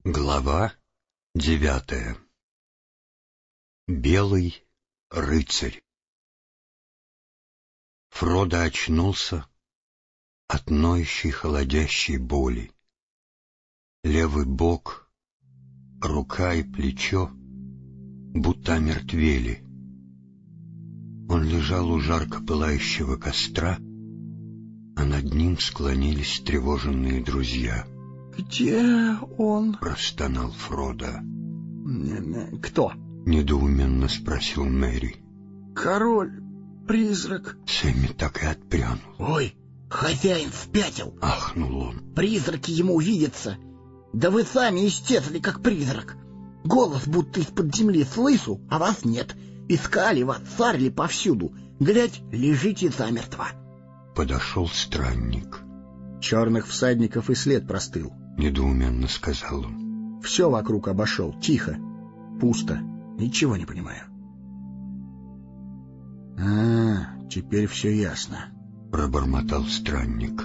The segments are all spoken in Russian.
Глава 9. Белый рыцарь. Фродо очнулся от ноющей холодящей боли. Левый бок, рука и плечо будто омертвели. Он лежал у жарко пылающего костра, а над ним склонились встревоженные друзья. «Где он?» — простонал Фродо. «Кто?» — недоуменно спросил Мэри. «Король-призрак». Сэмми так и отпрянул. «Ой, хозяин спятил!» — ахнул он. «Призраки ему видятся. Да вы сами исчезли, как призрак. Голос будто из-под земли слышу, а вас нет. Искали вас, царили повсюду. Глядь, лежите замертво». Подошел странник. «Черных всадников и след простыл», — недоуменно сказал он. «Все вокруг обошел, тихо, пусто, ничего не понимаю». Теперь все ясно», — пробормотал странник.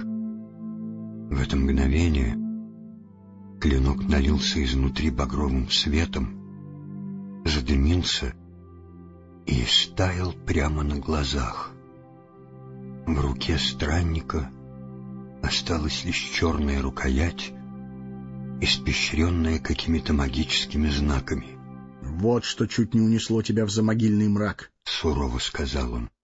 В это мгновение клинок налился изнутри багровым светом, задымился и истаял прямо на глазах. В руке странника осталась лишь черная рукоять, испещренная какими-то магическими знаками. «Вот что чуть не унесло тебя в замогильный мрак», — сурово сказал он.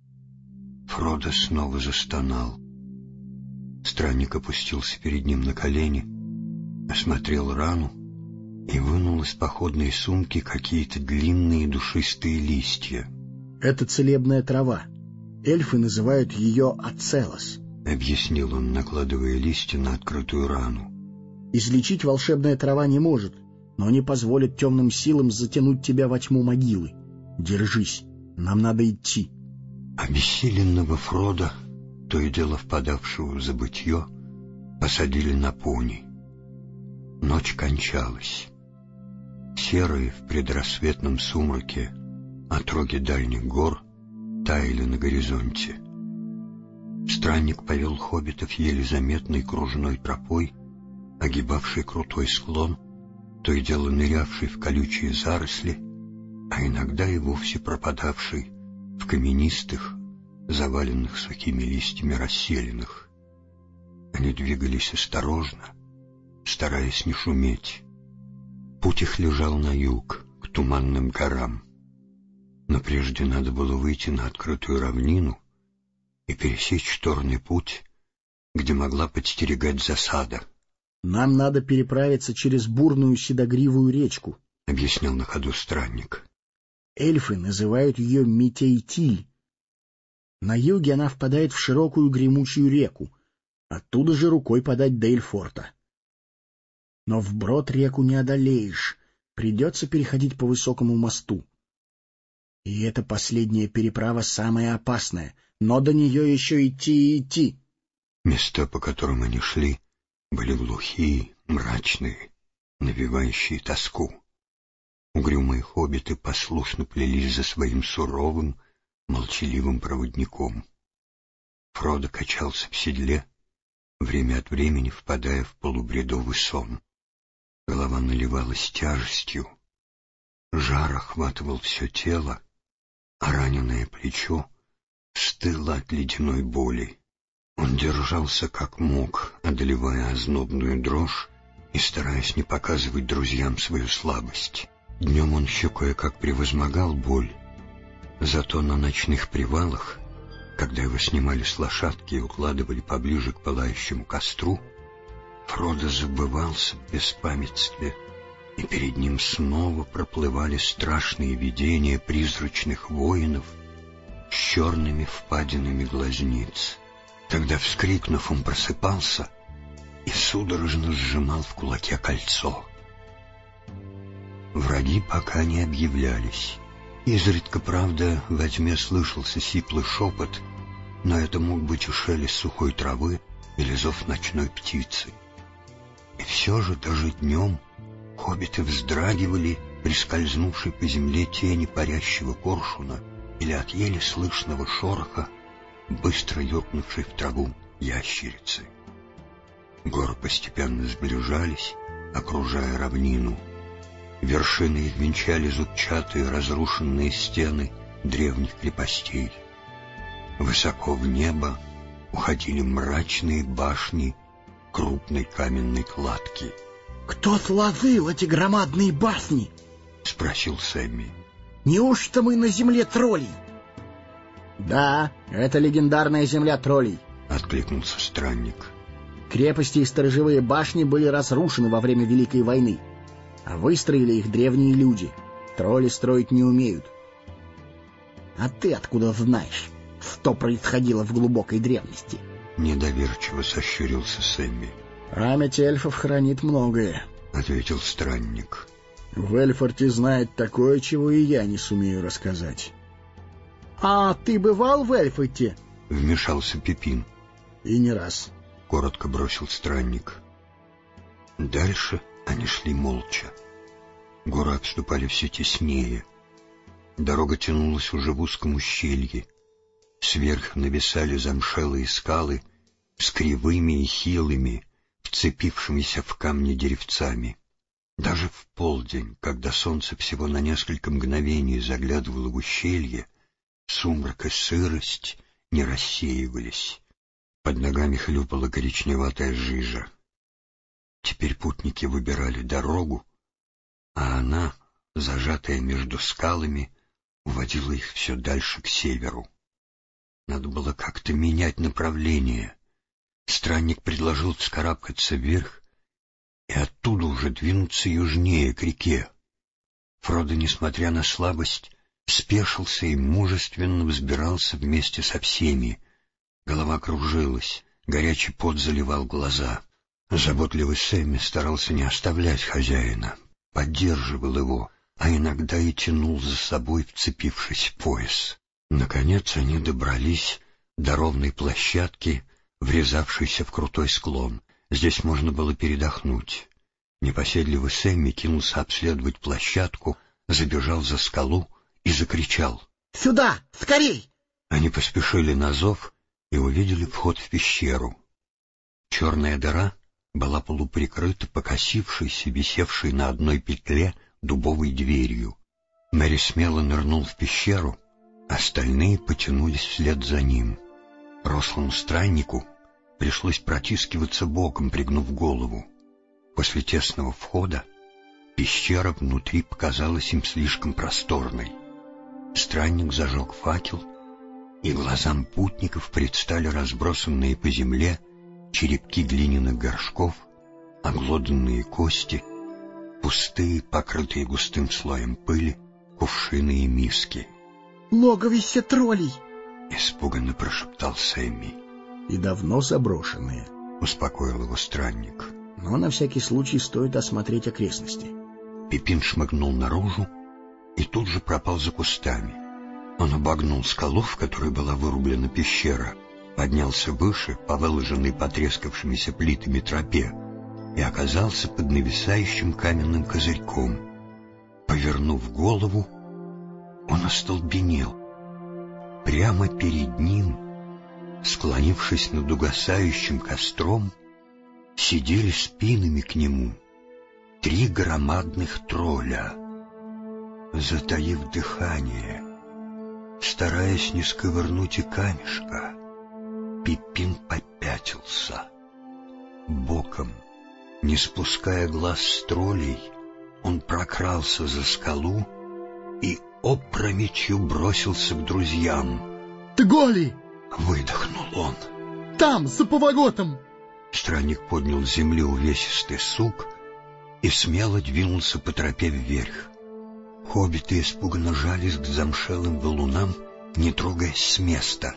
Фродо снова застонал. Странник опустился перед ним на колени, осмотрел рану и вынул из походной сумки какие-то длинные душистые листья. «Это целебная трава. Эльфы называют ее ацелос», — объяснил он, накладывая листья на открытую рану. «Излечить волшебная трава не может, но не позволит темным силам затянуть тебя во тьму могилы. Держись, нам надо идти». Обессиленного Фродо, то и дело впадавшего в забытье, посадили на пони. Ночь кончалась. Серые в предрассветном сумраке отроги дальних гор таяли на горизонте. Странник повел хоббитов еле заметной кружной тропой, огибавшей крутой склон, то и дело нырявший в колючие заросли, а иногда и вовсе пропадавший в каменистых, заваленных сухими листьями расселинах. Они двигались осторожно, стараясь не шуметь. Путь их лежал на юг, к туманным горам. Но прежде надо было выйти на открытую равнину и пересечь шторный путь, где могла подстерегать засада. «Нам надо переправиться через бурную седогривую речку», — объяснил на ходу странник. «Эльфы называют ее Метейтиль. На юге она впадает в широкую гремучую реку, оттуда же рукой подать до Эльфорта. Но вброд реку не одолеешь, придется переходить по высокому мосту. И эта последняя переправа самая опасная, но до нее еще идти и идти». Места, по которым они шли, были глухие, мрачные, навевающие тоску. Угрюмые хоббиты послушно плелись за своим суровым, молчаливым проводником. Фродо качался в седле, время от времени впадая в полубредовый сон. Голова наливалась тяжестью, жар охватывал все тело, а раненое плечо стыло от ледяной боли. Он держался как мог, одолевая ознобную дрожь и стараясь не показывать друзьям свою слабость. Днем он еще кое-как превозмогал боль, зато на ночных привалах, когда его снимали с лошадки и укладывали поближе к пылающему костру, Фродо забывался в беспамятстве, и перед ним снова проплывали страшные видения призрачных воинов с черными впадинами глазниц. Тогда, вскрикнув, он просыпался и судорожно сжимал в кулаке кольцо. Враги пока не объявлялись. Изредка, правда, во тьме слышался сиплый шепот, но это мог быть и шелест сухой травы или зов ночной птицы. И все же даже днем хоббиты вздрагивали при скользнувшей по земле тени парящего коршуна или от еле слышного шороха быстро юркнувшей в траву ящерицы. Горы постепенно сближались, окружая равнину. Вершины их венчали зубчатые разрушенные стены древних крепостей. Высоко в небо уходили мрачные башни крупной каменной кладки. «Кто сложил эти громадные башни?» — спросил Сэмми. «Неужто мы на земле троллей?» «Да, это легендарная земля троллей», — откликнулся странник. «Крепости и сторожевые башни были разрушены во время Великой войны, а выстроили их древние люди. Тролли строить не умеют». «А ты откуда знаешь, что происходило в глубокой древности?» — недоверчиво сощурился Сэмми. «Память эльфов хранит многое», — ответил странник. «В Эльфорте знает такое, чего и я не сумею рассказать». «А ты бывал в Эльфорте?» — вмешался Пипин. «И не раз», — коротко бросил странник. Дальше они шли молча. Горы обступали все теснее. Дорога тянулась уже в узком ущелье. Сверху нависали замшелые скалы с кривыми и хилыми, вцепившимися в камни деревцами. Даже в полдень, когда солнце всего на несколько мгновений заглядывало в ущелье, сумрак и сырость не рассеивались. Под ногами хлюпала коричневатая жижа. Теперь путники выбирали дорогу, а она, зажатая между скалами, уводила их все дальше к северу. Надо было как-то менять направление. Странник предложил вскарабкаться вверх и оттуда уже двинуться южнее, к реке. Фродо, несмотря на слабость, спешился и мужественно взбирался вместе со всеми. Голова кружилась, горячий пот заливал глаза. Заботливый Сэмми старался не оставлять хозяина, поддерживал его, а иногда и тянул за собой, вцепившись в пояс. Наконец они добрались до ровной площадки, врезавшейся в крутой склон. Здесь можно было передохнуть. Непоседливый Сэмми кинулся обследовать площадку, забежал за скалу и закричал: «Сюда! Скорей!» Они поспешили на зов и увидели вход в пещеру. Черная дыра была полуприкрыта покосившейся, висевшей на одной петле дубовой дверью. Мэри смело нырнул в пещеру, остальные потянулись вслед за ним. Рослому страннику пришлось протискиваться боком, пригнув голову. После тесного входа пещера внутри показалась им слишком просторной. Странник зажег факел, и глазам путников предстали разбросанные по земле черепки глиняных горшков, оглоданные кости, пустые, покрытые густым слоем пыли, кувшины и миски. «Логовище троллей!» — испуганно прошептал Сэмми. «И давно заброшенные», — успокоил его странник. «Но на всякий случай стоит осмотреть окрестности». Пипин шмыгнул наружу и тут же пропал за кустами. Он обогнул скалу, в которой была вырублена пещера, поднялся выше по выложенной потрескавшимися плитами тропе и оказался под нависающим каменным козырьком. Повернув голову, он остолбенел. Прямо перед ним, склонившись над угасающим костром, сидели спинами к нему 3 громадных тролля. Затаив дыхание, стараясь не сковырнуть и камешка, Пипин попятился. Боком, не спуская глаз с троллей, он прокрался за скалу и опрометью бросился к друзьям. «Тголи!» — выдохнул он. «Там, за поворотом!» Странник поднял с земли увесистый сук и смело двинулся по тропе вверх. Хоббиты испуганно жались к замшелым валунам, не трогаясь с места.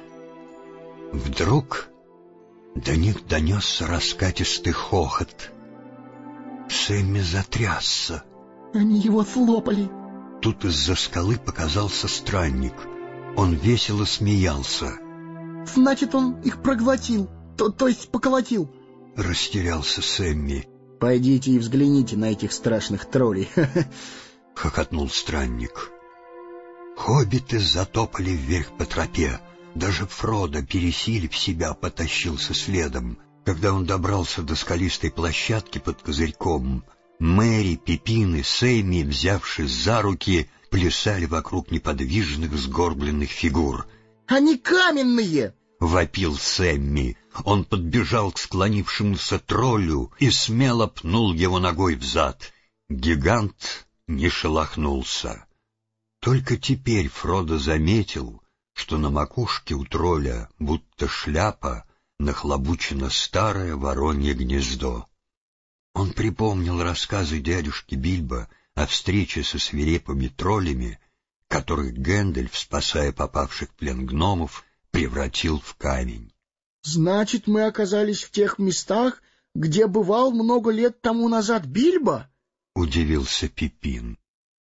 Вдруг до них донесся раскатистый хохот. Сэмми затрясся. «Они его слопали!» Тут из-за скалы показался странник. Он весело смеялся. «Значит, он их проглотил, то есть поколотил!» Растерялся Сэмми. «Пойдите и взгляните на этих страшных троллей!» — хохотнул странник. Хоббиты затопали вверх по тропе. Даже Фродо, пересилив себя, потащился следом. Когда он добрался до скалистой площадки под козырьком, Мэри, Пипин и Сэмми, взявшись за руки, плясали вокруг неподвижных сгорбленных фигур. «Они каменные!» — вопил Сэмми. Он подбежал к склонившемуся троллю и смело пнул его ногой взад. Гигант не шелохнулся. Только теперь Фродо заметил, что на макушке у тролля, будто шляпа, нахлобучено старое воронье гнездо. Он припомнил рассказы дядюшки Бильбо о встрече со свирепыми троллями, которых Гэндальф, спасая попавших в плен гномов, превратил в камень. «Значит, мы оказались в тех местах, где бывал много лет тому назад Бильбо?» — удивился Пипин.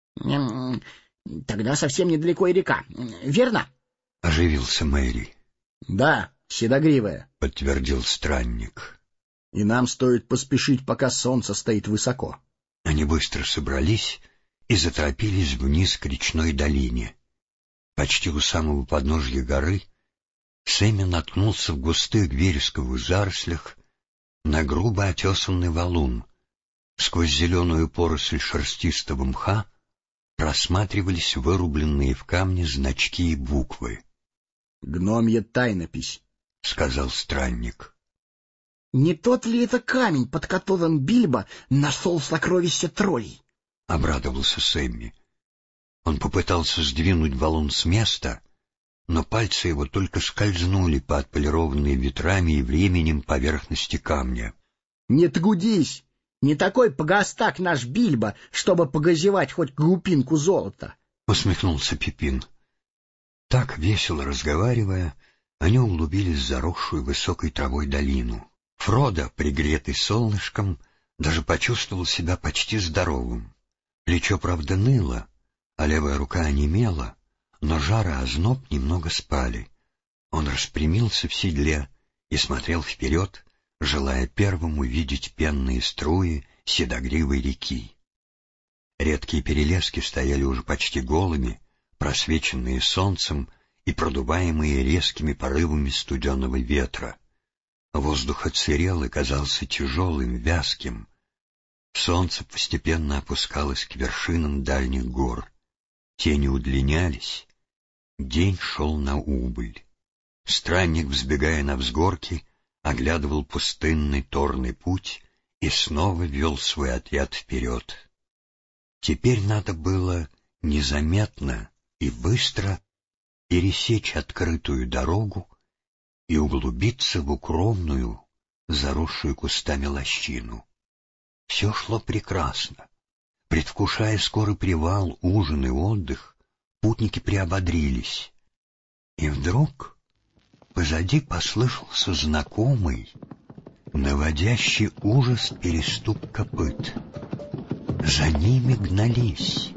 «Тогда совсем недалеко и река, верно?» — оживился Мэри. «Да, седогривая», — подтвердил странник. «И нам стоит поспешить, пока солнце стоит высоко». Они быстро собрались и заторопились вниз к речной долине. Почти у самого подножья горы Сэмми наткнулся в густых вересковых зарослях на грубо отесанный валун. Сквозь зеленую поросль шерстистого мха просматривались вырубленные в камне значки и буквы. «Гномья тайнопись», — сказал странник. «Не тот ли это камень, под которым Бильбо нашел сокровища троллей?» — обрадовался Сэмми. Он попытался сдвинуть валун с места, но пальцы его только скользнули по отполированной ветрами и временем поверхности камня. «Не трудись! Не такой погостак наш Бильбо, чтобы погазевать хоть глупинку золота!» — усмехнулся Пипин. Так, весело разговаривая, они углубились в заросшую высокой травой долину. Фродо, пригретый солнышком, даже почувствовал себя почти здоровым. Плечо, правда, ныло, а левая рука онемела, но жар и озноб немного спали. Он распрямился в седле и смотрел вперед, желая первым увидеть пенные струи седогривой реки. Редкие перелески стояли уже почти голыми, просвеченные солнцем и продуваемые резкими порывами студеного ветра. Воздух отсырел и казался тяжелым, вязким. Солнце постепенно опускалось к вершинам дальних гор. Тени удлинялись. День шел на убыль. Странник, взбегая на взгорки, оглядывал пустынный торный путь и снова вел свой отряд вперед. Теперь надо было незаметно и быстро пересечь открытую дорогу и углубиться в укромную, заросшую кустами лощину. Все шло прекрасно. Предвкушая скорый привал, ужин и отдых, путники приободрились. И вдруг позади послышался знакомый, наводящий ужас перестук копыт. За ними гнались.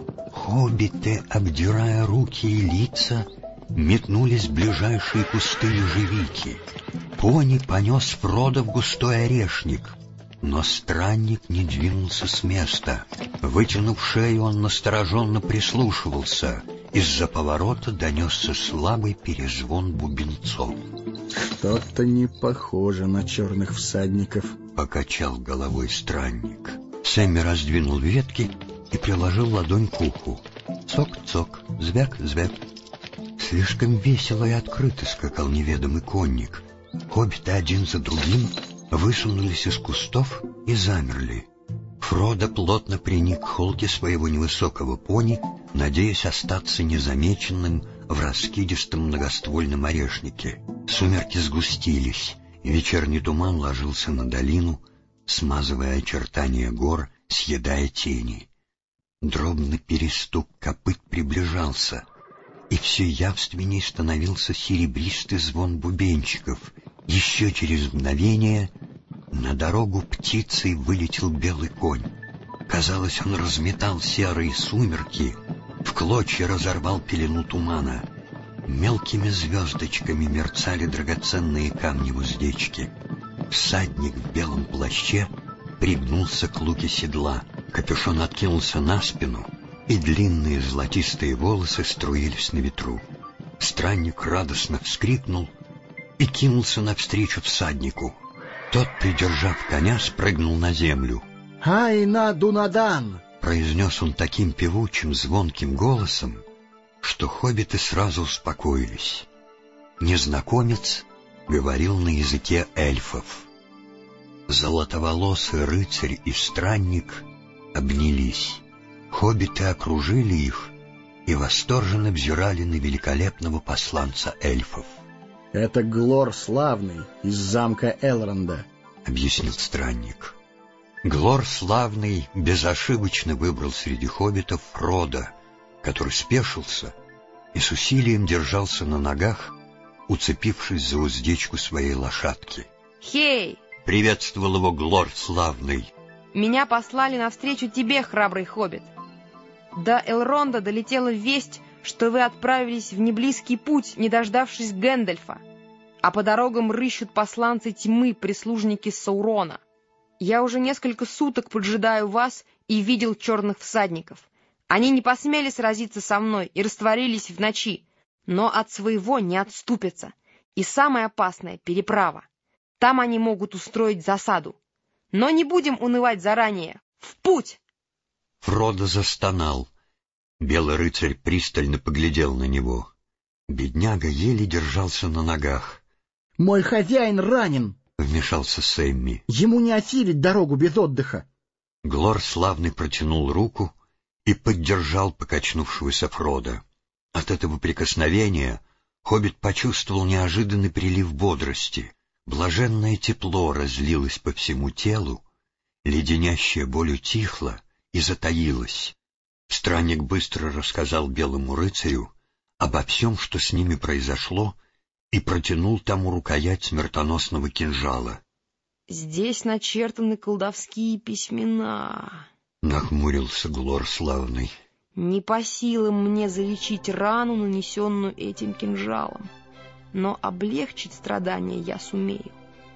Хоббиты, обдирая руки и лица, метнулись в ближайшие кусты ежевики. Пони понес Фродо в густой орешник, но странник не двинулся с места. Вытянув шею, он настороженно прислушивался. Из-за поворота донесся слабый перезвон бубенцов. «Что-то не похоже на черных всадников», — покачал головой странник. Сэмми раздвинул ветки и приложил ладонь к уху. Цок-цок, звяк-звяк. Слишком весело и открыто скакал неведомый конник. Хоббиты один за другим высунулись из кустов и замерли. Фродо плотно приник к холке своего невысокого пони, надеясь остаться незамеченным в раскидистом многоствольном орешнике. Сумерки сгустились, и вечерний туман ложился на долину, смазывая очертания гор, съедая тени. Дробный перестук копыт приближался, и все явственней становился серебристый звон бубенчиков. Еще через мгновение на дорогу птицей вылетел белый конь. Казалось, он разметал серые сумерки, в клочья разорвал пелену тумана. Мелкими звездочками мерцали драгоценные камни в уздечке. Всадник в белом плаще пригнулся к луке седла. Капюшон откинулся на спину, и длинные золотистые волосы струились на ветру. Странник радостно вскрикнул и кинулся навстречу всаднику. Тот, придержав коня, спрыгнул на землю. «Айна Дунадан!» — произнес он таким певучим, звонким голосом, что хоббиты сразу успокоились. Незнакомец говорил на языке эльфов. Золотоволосый рыцарь и странник обнялись. Хоббиты окружили их и восторженно взирали на великолепного посланца эльфов. «Это Глор Славный из замка Элронда», — объяснил странник. Глор Славный безошибочно выбрал среди хоббитов Фродо, который спешился и с усилием держался на ногах, уцепившись за уздечку своей лошадки. «Хей!» — приветствовал его Глор Славный. «Меня послали навстречу тебе, храбрый хоббит. До Элронда долетела весть, что вы отправились в неблизкий путь, не дождавшись Гэндальфа, а по дорогам рыщут посланцы тьмы, прислужники Саурона. Я уже несколько суток поджидаю вас и видел черных всадников. Они не посмели сразиться со мной и растворились в ночи, но от своего не отступятся. И самое опасное — переправа. Там они могут устроить засаду. Но не будем унывать заранее. В путь!» Фродо застонал. Белый рыцарь пристально поглядел на него. Бедняга еле держался на ногах. «Мой хозяин ранен!» — вмешался Сэмми. «Ему не осилить дорогу без отдыха!» Глор Славный протянул руку и поддержал покачнувшегося Фродо. От этого прикосновения хоббит почувствовал неожиданный прилив бодрости. Блаженное тепло разлилось по всему телу, леденящая боль утихла и затаилась. Странник быстро рассказал белому рыцарю обо всем, что с ними произошло, и протянул тому рукоять смертоносного кинжала. «Здесь начертаны колдовские письмена», — нахмурился Глор Славный. «Не по силам мне залечить рану, нанесенную этим кинжалом, но облегчить страдания я сумею.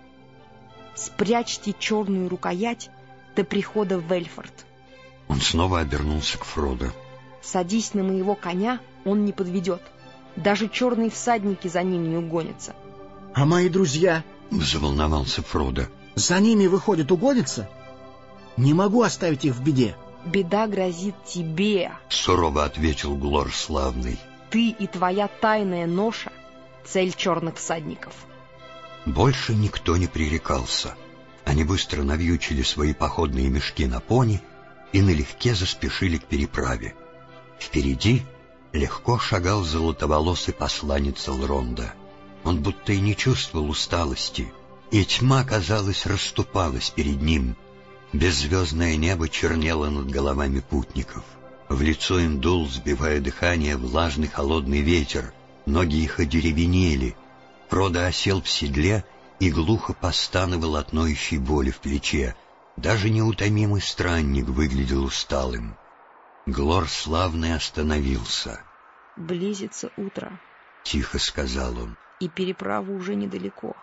Спрячьте черную рукоять до прихода в Эльфорд». Он снова обернулся к Фродо. «Садись на моего коня, он не подведет. Даже черные всадники за ним не угонятся». «А мои друзья?» — заволновался Фродо. «За ними, выходит, угонятся? Не могу оставить их в беде». «Беда грозит тебе», — сурово ответил Глор Славный. «Ты и твоя тайная ноша — цель черных всадников». Больше никто не пререкался. Они быстро навьючили свои походные мешки на пони и налегке заспешили к переправе. Впереди легко шагал золотоволосый посланец Элронда. Он будто и не чувствовал усталости, и тьма, казалось, расступалась перед ним. Беззвездное небо чернело над головами путников. В лицо им дул, сбивая дыхание, влажный холодный ветер. Ноги их одеревенели. Фродо осел в седле и глухо постановал от ноющей боли в плече. Даже неутомимый странник выглядел усталым. Глор Славный остановился. «Близится утро», — тихо сказал он. «И переправа уже недалеко.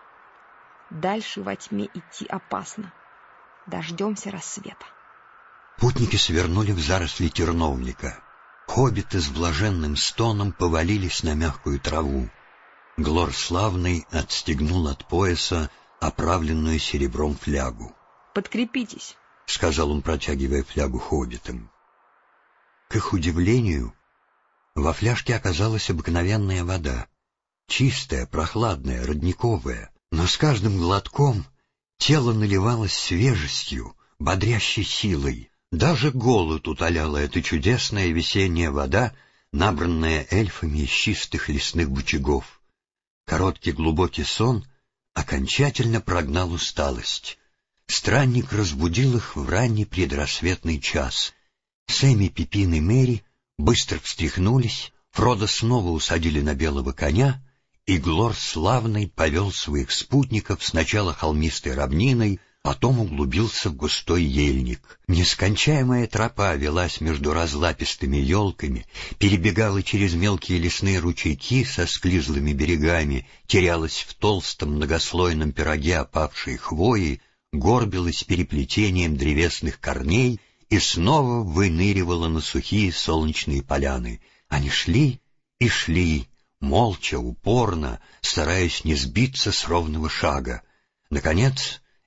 Дальше во тьме идти опасно. Дождемся рассвета». Путники свернули в заросли терновника. Хоббиты с блаженным стоном повалились на мягкую траву. Глор Славный отстегнул от пояса оправленную серебром флягу. «Подкрепитесь», — сказал он, протягивая флягу хоббитам. К их удивлению, во фляжке оказалась обыкновенная вода. Чистая, прохладная, родниковая. Но с каждым глотком тело наливалось свежестью, бодрящей силой. Даже голод утоляла эта чудесная весенняя вода, набранная эльфами из чистых лесных бочагов. Короткий глубокий сон окончательно прогнал усталость. Странник разбудил их в ранний предрассветный час. Сэмми, Пипин и Мэри быстро встряхнулись, Фродо снова усадили на белого коня, и Глор Славный повел своих спутников сначала холмистой равниной, потом углубился в густой ельник. Нескончаемая тропа велась между разлапистыми елками, перебегала через мелкие лесные ручейки со склизлыми берегами, терялась в толстом многослойном пироге опавшей хвои, горбилась переплетением древесных корней и снова выныривала на сухие солнечные поляны. Они шли и шли, молча, упорно, стараясь не сбиться с ровного шага. Наконец,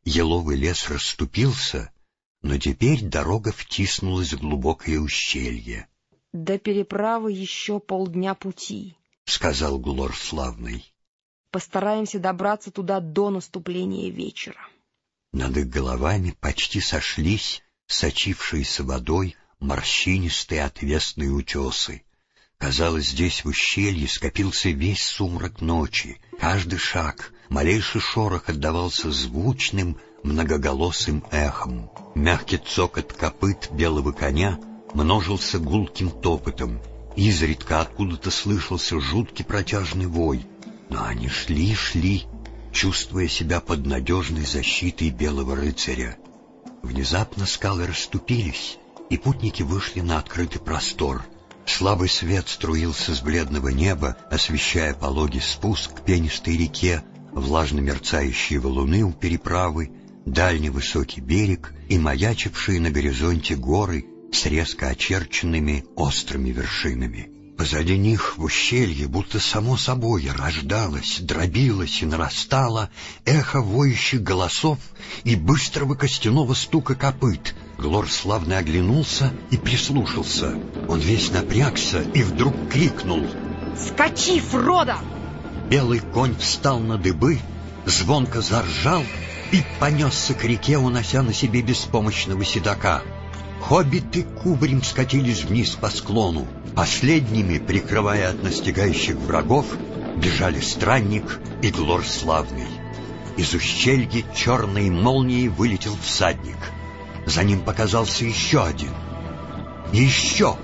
еловый лес расступился, но теперь дорога втиснулась в глубокое ущелье. — До переправы еще полдня пути, — сказал Глор Славный. — Постараемся добраться туда до наступления вечера. Над их головами почти сошлись сочившиеся водой морщинистые отвесные утесы. Казалось, здесь в ущелье скопился весь сумрак ночи. Каждый шаг, малейший шорох отдавался звучным, многоголосым эхом. Мягкий цокот копыт белого коня множился гулким топотом. Изредка откуда-то слышался жуткий протяжный вой. Но они шли, чувствуя себя под надежной защитой белого рыцаря. Внезапно скалы расступились, и путники вышли на открытый простор. Слабый свет струился с бледного неба, освещая пологий спуск к пенистой реке, влажно мерцающие валуны у переправы, дальний высокий берег и маячившие на горизонте горы с резко очерченными острыми вершинами. Позади них в ущелье будто само собой рождалось, дробилось и нарастало эхо воющих голосов и быстрого костяного стука копыт. Глор Славный оглянулся и прислушался. Он весь напрягся и вдруг крикнул: «Скачи, Фродо!» Белый конь встал на дыбы, звонко заржал и понесся к реке, унося на себе беспомощного седока. Хоббиты кубарем скатились вниз по склону. Последними, прикрывая от настигающих врагов, бежали странник и Глор Славный. Из ущелья черной молнией вылетел всадник. За ним показался еще один. И еще!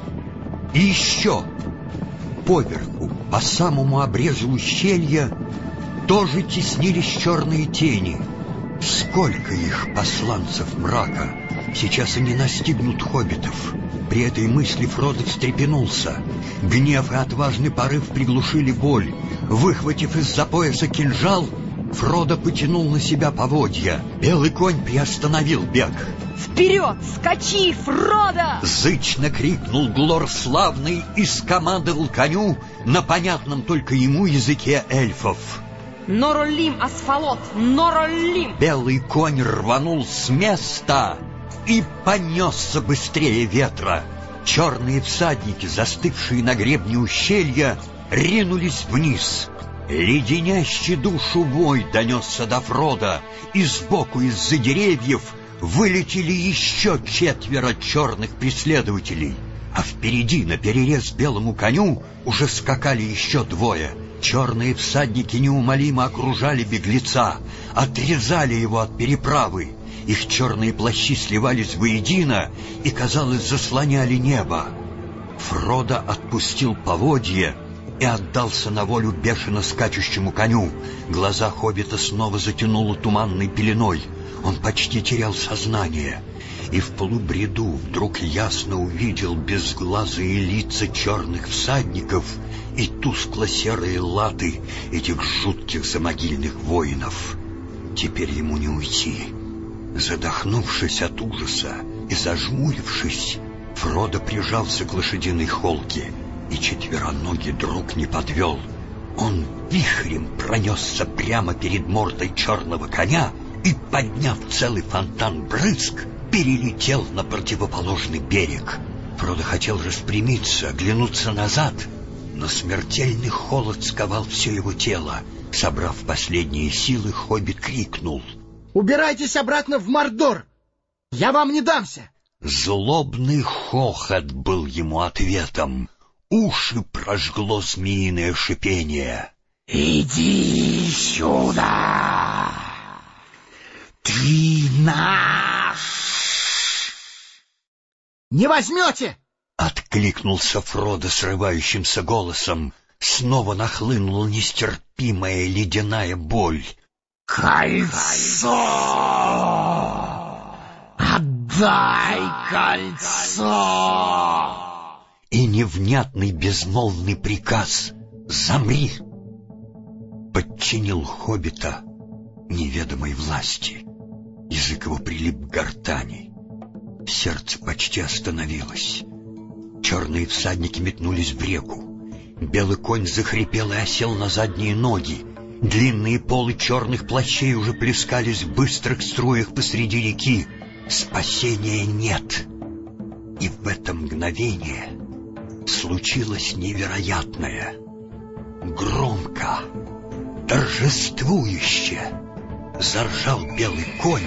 Поверху, по самому обрезу ущелья, тоже теснились черные тени. Сколько их, посланцев мрака! Сейчас они настигнут хоббитов. При этой мысли Фродо встрепенулся. Гнев и отважный порыв приглушили боль. Выхватив из-за пояса кинжал, Фродо потянул на себя поводья. Белый конь приостановил бег. «Вперед! Скачи, Фродо!» Зычно крикнул Глор Славный и скомандовал коню на понятном только ему языке эльфов. «Норолим, Асфалот! Норолим!» Белый конь рванул с места и понесся быстрее ветра. Черные всадники, застывшие на гребне ущелья, ринулись вниз. Леденящий душу вой донесся до Фродо, и сбоку из-за деревьев вылетели еще 4 черных преследователей. А впереди, наперерез белому коню, уже скакали еще 2. Черные всадники неумолимо окружали беглеца, отрезали его от переправы. Их черные плащи сливались воедино и, казалось, заслоняли небо. Фродо отпустил поводье и отдался на волю бешено скачущему коню. Глаза хоббита снова затянуло туманной пеленой. Он почти терял сознание. И в полубреду вдруг ясно увидел безглазые лица черных всадников и тускло-серые латы этих жутких замогильных воинов. Теперь ему не уйти. Задохнувшись от ужаса и зажмурившись, Фродо прижался к лошадиной холке, и четвероногий друг не подвел. Он вихрем пронесся прямо перед мордой черного коня и, подняв целый фонтан брызг, перелетел на противоположный берег. Фродо хотел распрямиться, оглянуться назад, но смертельный холод сковал все его тело. Собрав последние силы, хоббит крикнул: «Убирайтесь обратно в Мордор! Я вам не дамся!» Злобный хохот был ему ответом. Уши прожгло змеиное шипение. «Иди сюда! Ты наш!» «Не возьмете!» — откликнулся Фродо срывающимся голосом. Снова нахлынула нестерпимая ледяная боль. «Кольцо! Отдай кольцо!» И невнятный безмолвный приказ: «Замри!» подчинил хоббита неведомой власти. Язык его прилип к гортани. Сердце почти остановилось. Черные всадники метнулись в реку. Белый конь захрипел и осел на задние ноги. Длинные полы черных плащей уже плескались в быстрых струях посреди реки. Спасения нет. И в это мгновение случилось невероятное. Громко, торжествующе заржал белый конь,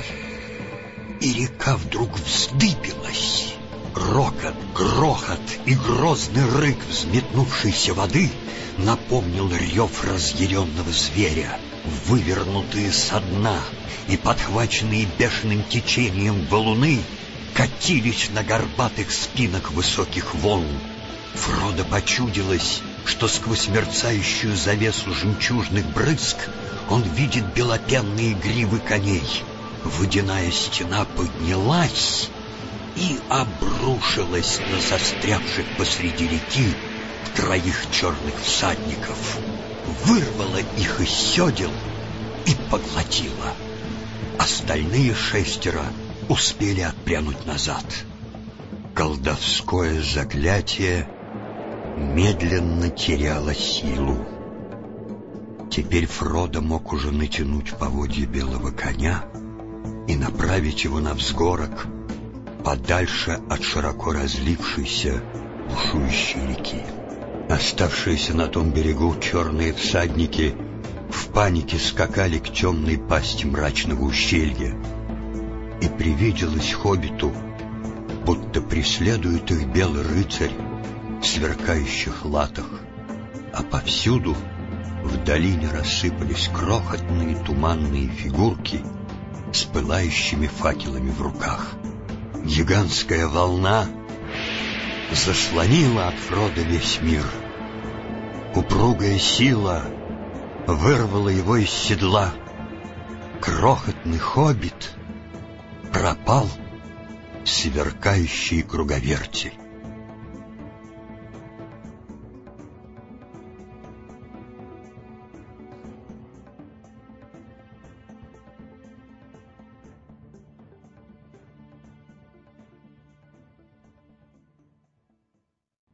и река вдруг вздыбилась. Рокот, грохот и грозный рык взметнувшейся воды напомнил рев разъяренного зверя. Вывернутые со дна и подхваченные бешеным течением валуны катились на горбатых спинах высоких волн. Фродо почудилось, что сквозь мерцающую завесу жемчужных брызг он видит белопенные гривы коней. Водяная стена поднялась и обрушилась на застрявших посреди реки троих черных всадников, вырвала их из седел и поглотила. Остальные 6 успели отпрянуть назад. Колдовское заклятие медленно теряло силу. Теперь Фродо мог уже натянуть поводья белого коня и направить его на взгорок, подальше от широко разлившейся бушующей реки. Оставшиеся на том берегу черные всадники в панике скакали к темной пасти мрачного ущелья, и привиделось хоббиту, будто преследует их белый рыцарь в сверкающих латах, а повсюду в долине рассыпались крохотные туманные фигурки с пылающими факелами в руках. Гигантская волна заслонила от Фродо весь мир. Упругая сила вырвала его из седла. Крохотный хоббит пропал в сверкающей круговерти.